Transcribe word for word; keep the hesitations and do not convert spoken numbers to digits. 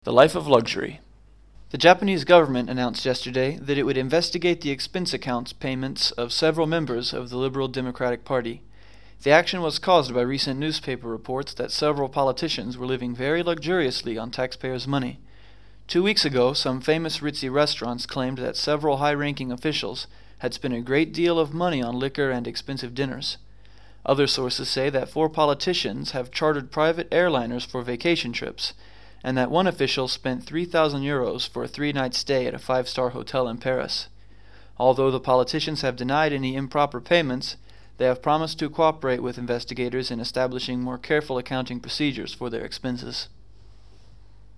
The life of luxury. The Japanese government announced yesterday that it would investigate the expense accounts payments of several members of the Liberal Democratic Party. The action was caused by recent newspaper reports that several politicians were living very luxuriously on taxpayers' money. Two weeks ago, some famous ritzy restaurants claimed that several high-ranking officials had spent a great deal of money on liquor and expensive dinners. Other sources say that four politicians have chartered private airliners for vacation trips, and that one official spent three thousand euros for a three-night stay at a five-star hotel in Paris. Although the politicians have denied any improper payments, they have promised to cooperate with investigators in establishing more careful accounting procedures for their expenses.